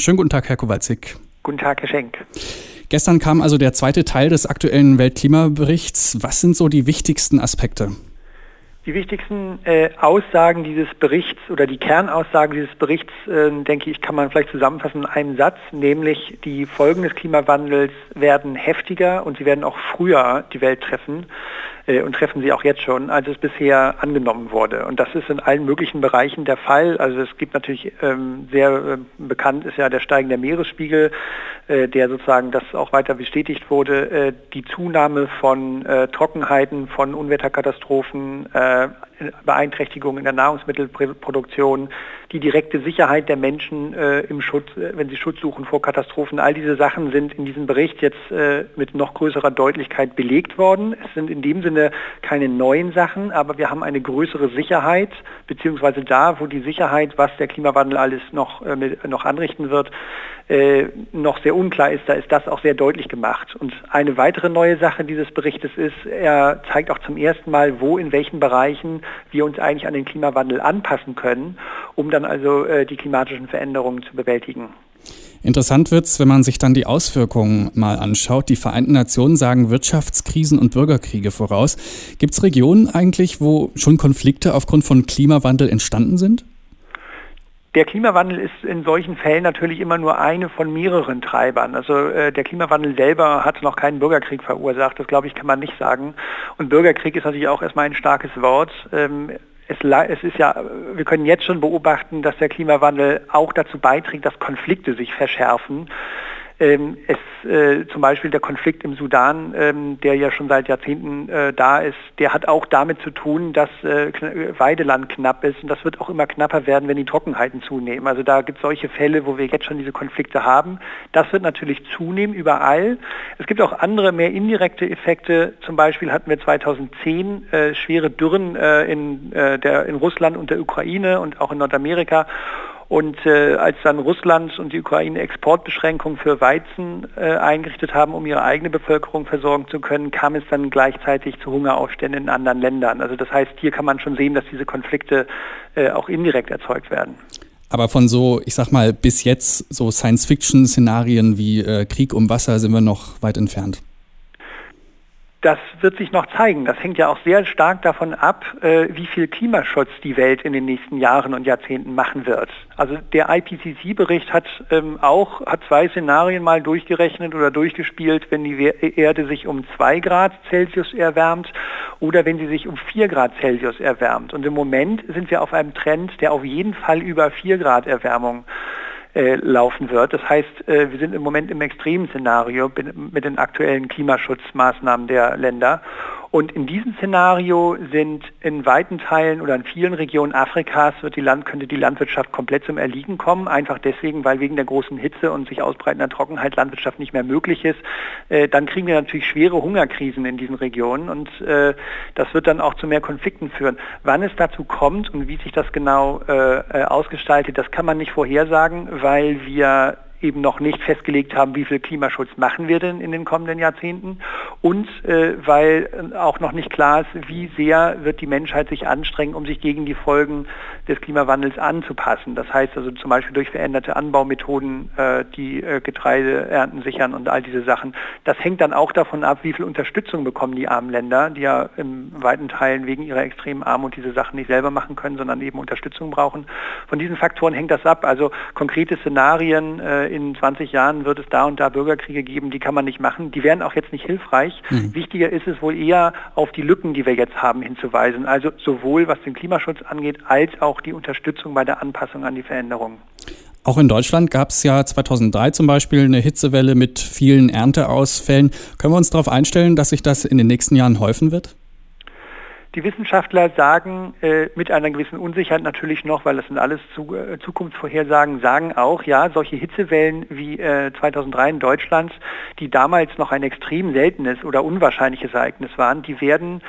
Schönen guten Tag, Herr Kowalczyk. Guten Tag, Herr Schenk. Gestern kam also der zweite Teil des aktuellen Weltklimaberichts. Was sind so die wichtigsten Aspekte? Die wichtigsten Aussagen dieses Berichts oder die Kernaussagen dieses Berichts, denke ich, kann man vielleicht zusammenfassen in einem Satz, nämlich die Folgen des Klimawandels werden heftiger und sie werden auch früher die Welt treffen und treffen sie auch jetzt schon, als es bisher angenommen wurde. Und das ist in allen möglichen Bereichen der Fall. Also es gibt natürlich sehr bekannt ist ja der steigende Meeresspiegel, der sozusagen das auch weiter bestätigt wurde, die Zunahme von Trockenheiten, von Unwetterkatastrophen, Beeinträchtigungen in der Nahrungsmittelproduktion, die direkte Sicherheit der Menschen im Schutz, wenn sie Schutz suchen vor Katastrophen. All diese Sachen sind in diesem Bericht jetzt mit noch größerer Deutlichkeit belegt worden. Es sind in dem Sinne keine neuen Sachen, aber wir haben eine größere Sicherheit, beziehungsweise da, wo die Sicherheit, was der Klimawandel alles noch anrichten wird, noch sehr unklar ist, da ist das auch sehr deutlich gemacht. Und eine weitere neue Sache dieses Berichtes ist, er zeigt auch zum ersten Mal, wo in welchen Bereichen wir uns eigentlich an den Klimawandel anpassen können, um dann also die klimatischen Veränderungen zu bewältigen. Interessant wird's, wenn man sich dann die Auswirkungen mal anschaut. Die Vereinten Nationen sagen Wirtschaftskrisen und Bürgerkriege voraus. Gibt's Regionen eigentlich, wo schon Konflikte aufgrund von Klimawandel entstanden sind? Der Klimawandel ist in solchen Fällen natürlich immer nur eine von mehreren Treibern. Also der Klimawandel selber hat noch keinen Bürgerkrieg verursacht, das glaube ich kann man nicht sagen. Und Bürgerkrieg ist natürlich auch erstmal ein starkes Wort. Es ist ja, wir können jetzt schon beobachten, dass der Klimawandel auch dazu beiträgt, dass Konflikte sich verschärfen. Zum Beispiel der Konflikt im Sudan, der ja schon seit Jahrzehnten da ist, der hat auch damit zu tun, dass Weideland knapp ist und das wird auch immer knapper werden, wenn die Trockenheiten zunehmen. Also da gibt es solche Fälle, wo wir jetzt schon diese Konflikte haben. Das wird natürlich zunehmen überall. Es gibt auch andere, mehr indirekte Effekte. Zum Beispiel hatten wir 2010 schwere Dürren in Russland und der Ukraine und auch in Nordamerika. Und als dann Russland und die Ukraine Exportbeschränkungen für Weizen eingerichtet haben, um ihre eigene Bevölkerung versorgen zu können, kam es dann gleichzeitig zu Hungeraufständen in anderen Ländern. Also das heißt, hier kann man schon sehen, dass diese Konflikte auch indirekt erzeugt werden. Aber von so, ich sag mal, bis jetzt so Science-Fiction-Szenarien wie Krieg um Wasser sind wir noch weit entfernt. Das wird sich noch zeigen. Das hängt ja auch sehr stark davon ab, wie viel Klimaschutz die Welt in den nächsten Jahren und Jahrzehnten machen wird. Also der IPCC-Bericht hat zwei Szenarien mal durchgerechnet oder durchgespielt, wenn die Erde sich um 2 Grad Celsius erwärmt oder wenn sie sich um 4 Grad Celsius erwärmt. Und im Moment sind wir auf einem Trend, der auf jeden Fall über 4 Grad Erwärmung laufen wird. Das heißt, wir sind im Moment im Extremszenario mit den aktuellen Klimaschutzmaßnahmen der Länder. Und in diesem Szenario sind in weiten Teilen oder in vielen Regionen Afrikas könnte die Landwirtschaft komplett zum Erliegen kommen, einfach deswegen, weil wegen der großen Hitze und sich ausbreitender Trockenheit Landwirtschaft nicht mehr möglich ist. Dann kriegen wir natürlich schwere Hungerkrisen in diesen Regionen und das wird dann auch zu mehr Konflikten führen. Wann es dazu kommt und wie sich das genau ausgestaltet, das kann man nicht vorhersagen, weil wir eben noch nicht festgelegt haben, wie viel Klimaschutz machen wir denn in den kommenden Jahrzehnten und weil auch noch nicht klar ist, wie sehr wird die Menschheit sich anstrengen, um sich gegen die Folgen des Klimawandels anzupassen. Das heißt also zum Beispiel durch veränderte Anbaumethoden, die Getreideernten sichern und all diese Sachen. Das hängt dann auch davon ab, wie viel Unterstützung bekommen die armen Länder, die ja in weiten Teilen wegen ihrer extremen Armut diese Sachen nicht selber machen können, sondern eben Unterstützung brauchen. Von diesen Faktoren hängt das ab. Also konkrete Szenarien, in 20 Jahren wird es da und da Bürgerkriege geben, die kann man nicht machen. Die wären auch jetzt nicht hilfreich. Wichtiger ist es wohl eher, auf die Lücken, die wir jetzt haben, hinzuweisen. Also sowohl was den Klimaschutz angeht, als auch die Unterstützung bei der Anpassung an die Veränderungen. Auch in Deutschland gab es ja 2003 zum Beispiel eine Hitzewelle mit vielen Ernteausfällen. Können wir uns darauf einstellen, dass sich das in den nächsten Jahren häufen wird? Die Wissenschaftler sagen mit einer gewissen Unsicherheit natürlich noch, weil das sind alles Zukunftsvorhersagen, sagen auch, ja, solche Hitzewellen wie 2003 in Deutschland, die damals noch ein extrem seltenes oder unwahrscheinliches Ereignis waren, die werden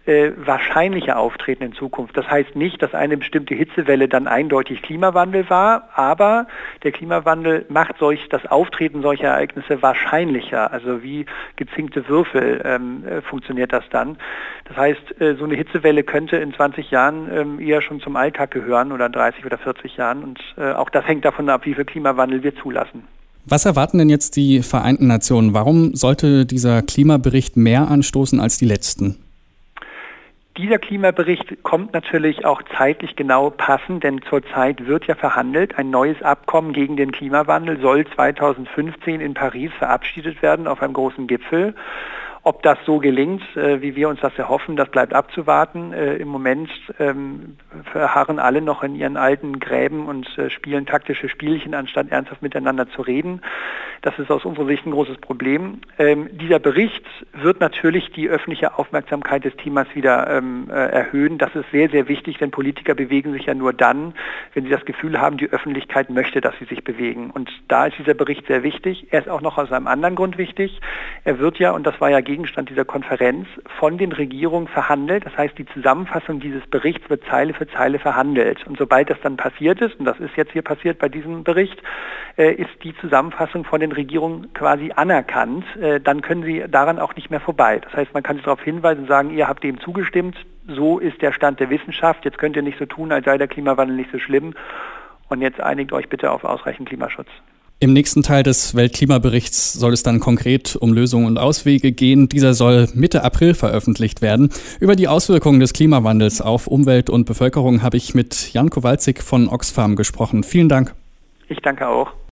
wahrscheinlicher auftreten in Zukunft. Das heißt nicht, dass eine bestimmte Hitzewelle dann eindeutig Klimawandel war, aber der Klimawandel macht das Auftreten solcher Ereignisse wahrscheinlicher. Also wie gezinkte Würfel funktioniert das dann. Das heißt, so eine Hitzewelle könnte in 20 Jahren eher schon zum Alltag gehören oder 30 oder 40 Jahren. Und auch das hängt davon ab, wie viel Klimawandel wir zulassen. Was erwarten denn jetzt die Vereinten Nationen? Warum sollte dieser Klimabericht mehr anstoßen als die letzten? Dieser Klimabericht kommt natürlich auch zeitlich genau passend, denn zurzeit wird ja verhandelt. Ein neues Abkommen gegen den Klimawandel soll 2015 in Paris verabschiedet werden auf einem großen Gipfel. Ob das so gelingt, wie wir uns das erhoffen, das bleibt abzuwarten. Im Moment verharren alle noch in ihren alten Gräben und spielen taktische Spielchen, anstatt ernsthaft miteinander zu reden. Das ist aus unserer Sicht ein großes Problem. Dieser Bericht wird natürlich die öffentliche Aufmerksamkeit des Themas wieder erhöhen. Das ist sehr, sehr wichtig, denn Politiker bewegen sich ja nur dann, wenn sie das Gefühl haben, die Öffentlichkeit möchte, dass sie sich bewegen. Und da ist dieser Bericht sehr wichtig. Er ist auch noch aus einem anderen Grund wichtig. Er wird ja, und das war ja Gegenstand dieser Konferenz, von den Regierungen verhandelt. Das heißt, die Zusammenfassung dieses Berichts wird Zeile für Zeile verhandelt. Und sobald das dann passiert ist, und das ist jetzt hier passiert bei diesem Bericht, ist die Zusammenfassung von den Regierungen quasi anerkannt. Dann können sie daran auch nicht mehr vorbei. Das heißt, man kann sich darauf hinweisen und sagen, ihr habt dem zugestimmt, so ist der Stand der Wissenschaft, jetzt könnt ihr nicht so tun, als sei der Klimawandel nicht so schlimm und jetzt einigt euch bitte auf ausreichend Klimaschutz. Im nächsten Teil des Weltklimaberichts soll es dann konkret um Lösungen und Auswege gehen. Dieser soll Mitte April veröffentlicht werden. Über die Auswirkungen des Klimawandels auf Umwelt und Bevölkerung habe ich mit Jan Kowalczyk von Oxfam gesprochen. Vielen Dank. Ich danke auch.